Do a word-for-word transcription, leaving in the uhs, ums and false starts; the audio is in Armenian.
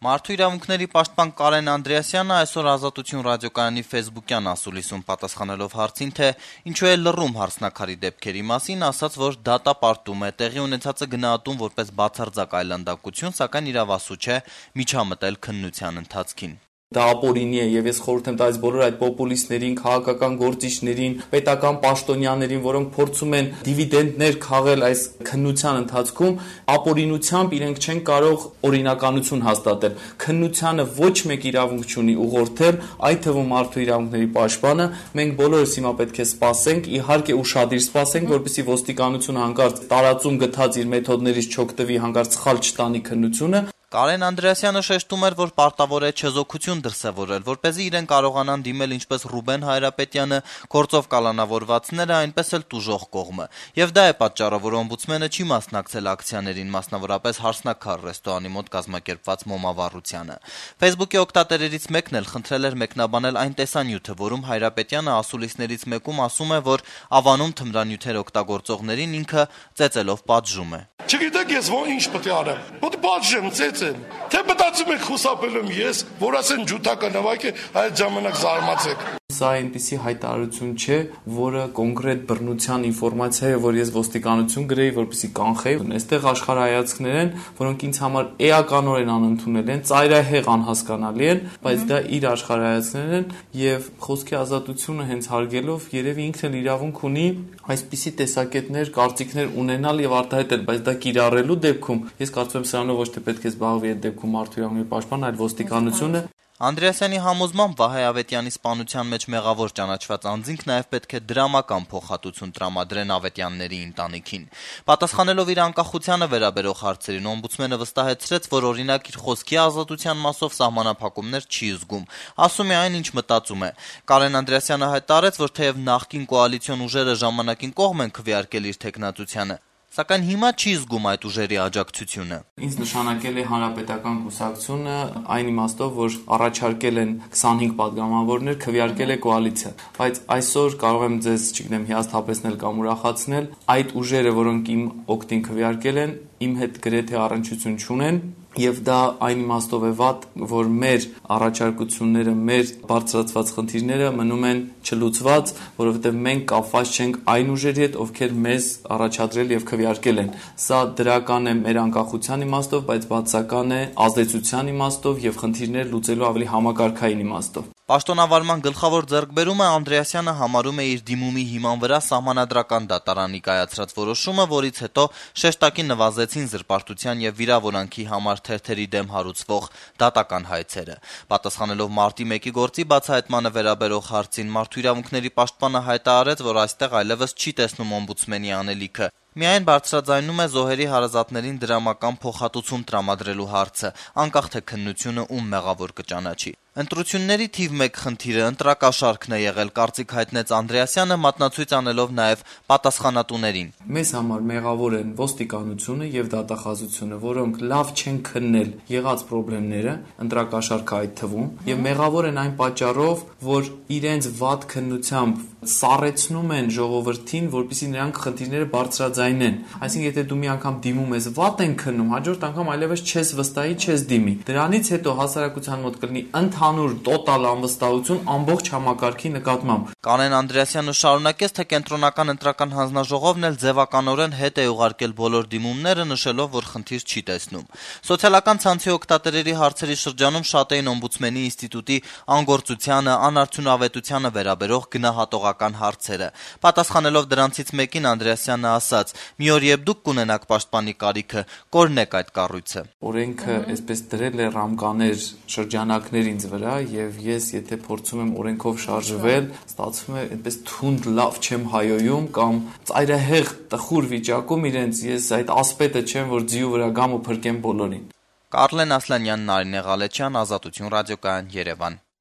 Մարդու իրավունքների պաշտպան Կարեն Անդրեասյանը այսօր Ազատություն ռադիոկայանի ֆեյսբուքյան ասուլիսում պատասխանելով հարցին, թե ինչու է լռում հարցնաքարի դեպքերի մասին, ասաց, որ դատապարտում է, տեղի ունեցածը գնահատում որպես բացարձակ այլանդակություն, սակայն իրավասու չէ միջամտել քննության ընթացքին։ Դա ապօրինի է եւ ես խորհուրդ եմ տալիս բոլոր այդ պոպուլիստներին, քաղաքական գործիչներին, պետական պաշտոնյաներին, որոնք փորձում են դիվիդենդներ քաղել այս քննության ընթացքում, ապօրինությամբ իրենք չեն կարող օրինականություն հաստատել։ Քննությանը ոչ մեկ իրավունք չունի ուղղորդել, այդ թվում մարդու իրավունքների պաշտպանը, մենք բոլորս հիմա պետք է սպասենք, իհարկե ուշադիր սպասենք, որպեսզի ոստիկանությունը հանկարծ տարածում գտած իր մեթոդներից չօգտվի, հանկարծ սխալ չտանի քննությունը։ Կարեն Անդրեասյանը շեշտում էր, որ պարտավոր է չեզոքություն դրսևորել, որպեսզի իրեն կարողանան դիմել ինչպես Ռուբեն Հայրապետյանը, գործով կալանավորվածները, այնպես էլ տուժող կողմը։ Եվ դա է պատճառը, որ օմբուդսմենը չի մասնակցել ակցիաներին, մասնավորապես Հարսնաքար ռեստորանի մոտ կազմակերպված մոմավառությանը։ Facebook-ի օգտատերերից մեկն էլ խնդրել էր մեկնաբանել այն տեսանյութը, որում Հայրապետյանը ասուլիսներից մեկում ասում է, որ ավանում թմրանյութեր օգտագործողներին ինքը ծեծելով պատժում է։ Չգիտեք ես ո ինչ պետք է արեմ։ Պետք է պատժեմ, ծեծեմ։ Թե մտածում եք խուսափել ես, որ ասեն ջութական նվակ է, այդ ժամանակ զարմացեք։ Սա այնպիսի հայտարարություն չէ, որը կոնկրետ բռնության ինֆորմացիա է, որ ես ոստիկանություն գրեի, որպեսզի կանխեի։ Այստեղ աշխարհայացքներ են, որոնք ինձ համար էականորեն անընդունել են, ծայրահեղ անհասկանալի են, բայց դա իր աշխարհայացքներն են եւ խոսքի ազատությունը հենց հարգելով երևի ինքն էլ իրավունք ունի այսպիսի տեսակետներ, կարծիքներ ունենալ եւ արտահայտել, բայց դա կիրառելու դեպքում ես կարծում եմ սրանով ոչ թե պետք է զբաղվի այդ դեպքում մարդու իրավունքների պաշտպան, այլ ոստիկանությունը։ Անդրեասյանի համոզմամբ Վահե Ավետյանի սպանության մեջ մեղավոր ճանաչված անձինք նաև պետք է դրամական փոխհատուցում տրամադրեն Ավետյանների ընտանիքին։ Պատասխանելով իր անկախությանը վերաբերող հարցերին, օմբուդսմենը վստահեցրեց, որ օրինակ իր խոսքի ազատության մասով սահմանափակումներ չի զգում։ Ասում է այն, ինչ մտածում է։ Կարեն Անդրեասյանը հայտարարեց, որ թեև նախկին կոալիցիոն ուժերը ժամանակին կողմ են քվեարկել իր թեկնածությանը, սակայն հիմա չի զգում այդ ուժերի աջակցությունը։ Ինձ նշանակել է Հանրապետական կուսակցությունը այն իմաստով, որ առաջարկել են քսանհինգ պատգամավորներ, քվեարկել է կոալիցիա, բայց այսօր կարող եմ ձեզ, չգիտեմ, հիասթափեցնել կամ ուրախացնել, այդ ուժերը, որոնք իմ օգտին քվեարկել են, իմ հետ գրեթե առնչություն չունեն, եւ դա այն իմաստով է վատ, որ մեր առաջարկությունները, մեր բարձրացված խնդիրները մնում են չլուծված, որովհետեւ մենք կապված չենք այն ուժերի հետ, ովքեր մեզ առաջադրել եւ քվեարկել են։ Սա դրական է մեր անկախության իմաստով, բայց բացական է ազդեցության իմաստով եւ խնդիրներ լուծելու ավելի համակարգային իմաստով։ Պաշտոնավարման գլխավոր ձեռքբերումը Անդրեասյանը համարում է իր դիմումի հիման վրա սահմանադրական դատարանի կայացրած որոշումը, որից հետո շեշտակի նվազեցին զրպարտության եւ վիրավորանքի համար թերթերի դեմ հարուցվող դատական հայցերը։ Պատասխանելով մարտի մեկի գործի բացահայտմանը վերաբերող հարցին, Մարդու իրավունքների պաշտպանը հայտարարեց, որ այստեղ այլևս չի տեսնում օմբուդսմենի անելիքը։ Միայն բարձրաձայնում է զոհերի հարազատներին դրամական փոխհատուցում տրամադրելու հարցը, անկախ թե քննությունը ում մեղավոր կճանաչի։ Ընտրությունների թիվ մեկ խնդիրը ընտրակաշառքն է եղել, կարծիք հայտնեց Անդրեասյանը, մատնացույց անելով նաև պատասխանատուներին։ Մեզ համար մեղավոր են ոստիկանությունը եւ դատախազությունը, որոնք լավ չեն քննել եղած խնդիրները, ընտրակաշառքը այդ թվում, եւ մեղավոր են այն պատճառով, որ իրենց վատ քննությամբ սառեցնում են ժողովրդին, որպեսզի նրանք խնդիրները բարձրաձայնեն։ Այսինքն, եթե դու մի անգամ դիմում ես, վատ են քննում, հաջորդ անգամ այլևս չես վստահի, չես դիմի։ Դրանից հետո հասարակության մոտ կլինի ընդհանուր տոտալ անվստահություն ամբողջ համակարգի նկատմամբ։ Կարեն Անդրեասյանը շարունակեց, թե կենտրոնական ընտրական հանձնաժողովն էլ ձևականորեն հետ է ուղարկել բոլոր դիմումները, նշելով, որ խնդիր չի տեսնում։ Սոցիալական ցանցի օգտատերերի հարցերի շրջանում շատ էին օմբուդսմենի ինստիտուտի անգործությանը, անարդյունավետությանը վերաբերող գնահատողական հարցերը։ Պատասխանելով դրանցից մեկին, Անդրեասյանը ասաց. «Մի օր երբ դուք կունենաք պաշտպանի կարիքը, կորնեք այդ կառույցը»։ Օրենքը այսպես դրել է ռամկաներ շրջանակներ ինձ վրա եւ ես եթե փորձում եմ օրենքով շարժվել, ստացվում է այնպես թունդ լավ չեմ հայոյում կամ ծայրահեղ տխուր վիճակում իրենց ես այդ ասպետը չեմ, որ ձիու վրա գամ ու փրկեմ բոլորին։ Կարլեն Ասլանյան, Նարինե Ղալեչյան, Ազատություն ռադիոկայան, Երևան։